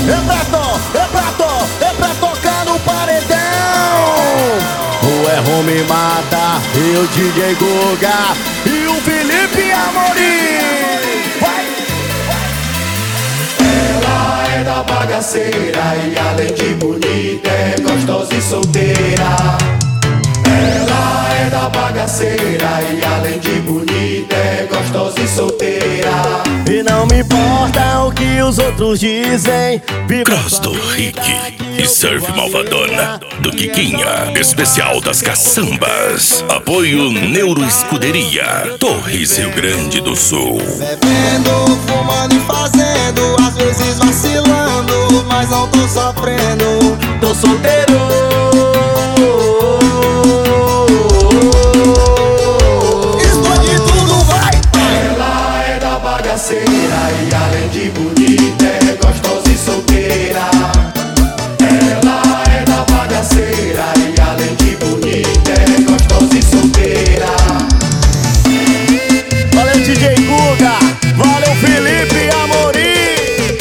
é pra tocar no paredão. O Erro me mata, e o DJ Guga e o Felipe Amorim. Vai! Ela é da bagaceira e além de bonita é gostosa e solteira. Ela é da bagaceira e além de bonita é gostosa e solteira. E não me importa o que os outros dizem. Cross do Rick e Surf Malvadona do Quiquinha, especial das caçambas. Apoio Neuro Escuderia, Torres, Rio Grande do Sul. Bebendo, fumando e fazendo, às vezes vacilando, mas não tô sofrendo, tô solteiro. Explode tudo, vai! Ela é da bagaceira e além de bonita é gostosa e solteira. Ela é da bagaceira e além de bonita é gostosa e solteira. Valeu DJ Guga, valeu Felipe Amorim.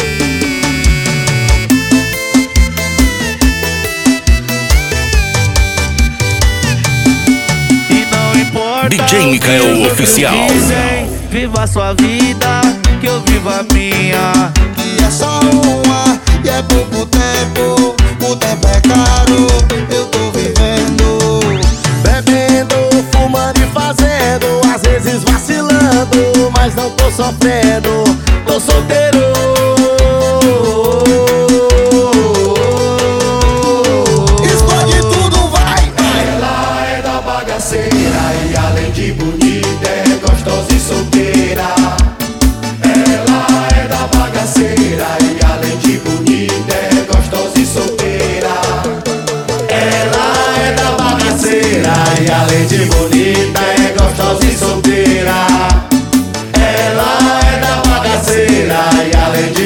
E não importa DJ Mikael Oficial. Dizem, viva a sua vida, que eu vivo a minha. Que é só uma, e é pouco tempo, o tempo é caro, eu tô vivendo. Bebendo, fumando e fazendo, às vezes vacilando, mas não tô sofrendo, tô solteiro. Explode tudo, vai! Ela é da bagaceira e além de bonita é gostosa e solteira. Ela é da bagaceira e além de bonita é gostosa e solteira. Ela é da bagaceira e além de bonita é gostosa e solteira. Ela é da bagaceira e além de